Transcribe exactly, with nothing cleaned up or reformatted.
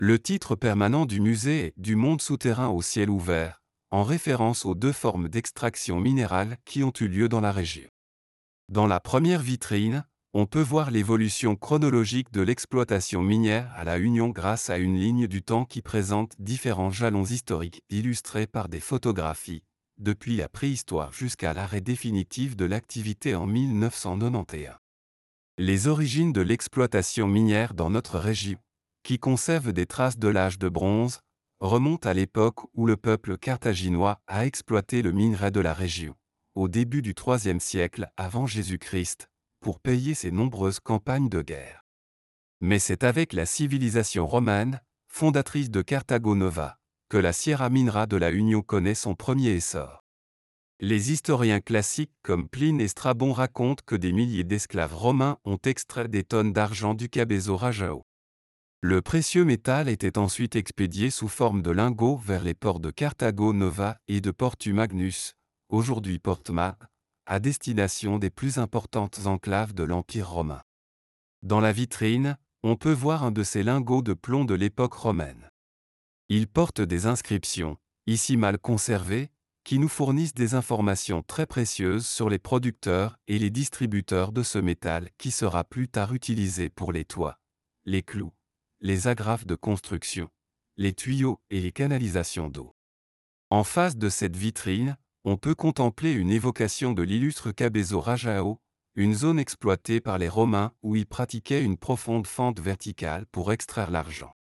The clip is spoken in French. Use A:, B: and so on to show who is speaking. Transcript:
A: Le titre permanent du musée est « Du monde souterrain au ciel ouvert », en référence aux deux formes d'extraction minérale qui ont eu lieu dans la région. Dans la première vitrine, on peut voir l'évolution chronologique de l'exploitation minière à La Union grâce à une ligne du temps qui présente différents jalons historiques illustrés par des photographies, depuis la préhistoire jusqu'à l'arrêt définitif de l'activité en mille neuf cent quatre-vingt-onze. Les origines de l'exploitation minière dans notre région, qui conserve des traces de l'âge de bronze, remontent à l'époque où le peuple carthaginois a exploité le minerai de la région, au début du troisième siècle avant Jésus-Christ, pour payer ses nombreuses campagnes de guerre. Mais c'est avec la civilisation romaine, fondatrice de Carthago Nova, que la Sierra Minera de la Union connaît son premier essor. Les historiens classiques comme Pline et Strabon racontent que des milliers d'esclaves romains ont extrait des tonnes d'argent du Cabezo Rajao. Le précieux métal était ensuite expédié sous forme de lingots vers les ports de Carthago Nova et de Portu Magnus, aujourd'hui Portma, à destination des plus importantes enclaves de l'Empire romain. Dans la vitrine, on peut voir un de ces lingots de plomb de l'époque romaine. Il porte des inscriptions, ici mal conservées, qui nous fournissent des informations très précieuses sur les producteurs et les distributeurs de ce métal qui sera plus tard utilisé pour les toits, les clous, les agrafes de construction, les tuyaux et les canalisations d'eau. En face de cette vitrine, on peut contempler une évocation de l'illustre Cabezo Rajao, une zone exploitée par les Romains où ils pratiquaient une profonde fente verticale pour extraire l'argent.